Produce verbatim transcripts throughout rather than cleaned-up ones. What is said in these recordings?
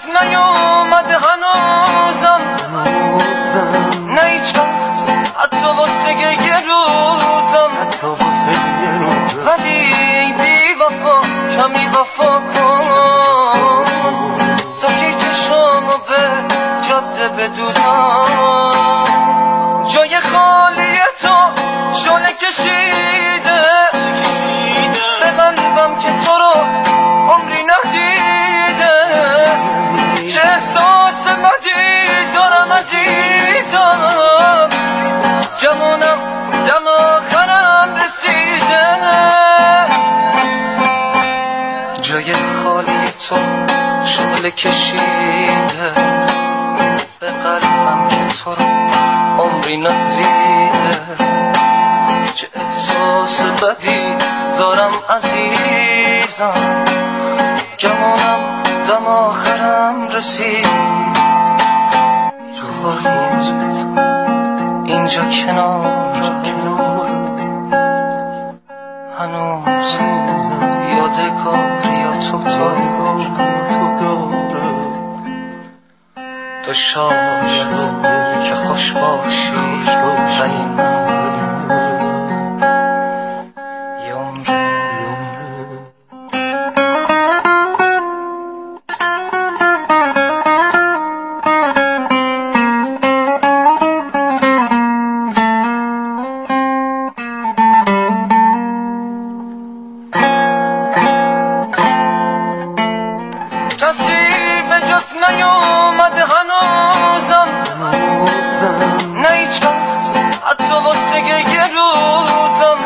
جات نیومده هنوزم، نه هیچ وقت حتی واسه یه روزم، ولی بی وفا کمی وفا کن تا که چشامو به جاده بدوزم. جای خالی تو شعله کشیده به قلبم که تو رو عمری ندیده. چه احساس بدی دارم عزیزم، جمونم دم آخرم رسیده. جای خالی تو شعله کشیده به قلبم که تو رو عمری ندیده. چه احساس بدی دارم عزیزم، گمونم دم آخرم رسید. خواهید اینجا کنار هنوز یادگاری یا تو داره. تو شاید که خوش باشی ولی من یه عمره. کسی به جات نیومده هنوزم، نه هیچ وقت حتی واسه یه روزم،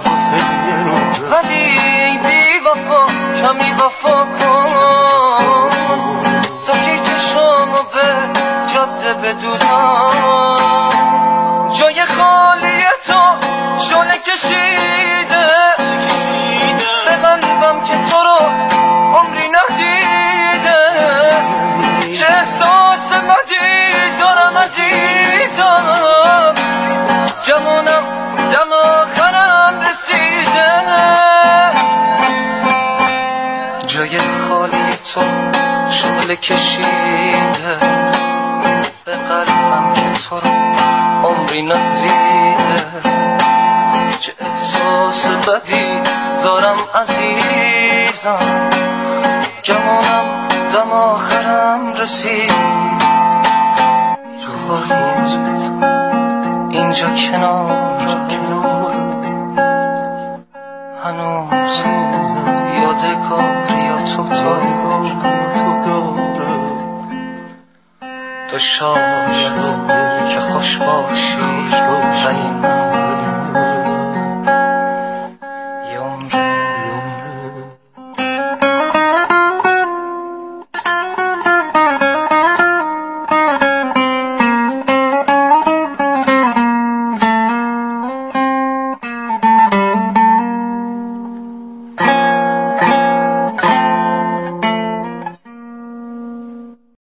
ولی بی وفا کمی وفا کن تا که چشامو به جاده بدوزم. جای خالی تو شعله کشیده به قلبم که تو رو عمری ندیده. چه احساس بدی دارم عزیزم، جمونم دم آخرم رسیده. جای خالی تو شعله کشیده به قلبم که تو رو عمری ندیده. چه احساس بدی دارم عزیزم، گمونم دم آخرم رسید. خواهید اینجا کنار هنوز یادگاری یا تو داره. تو شاید که خوش باشی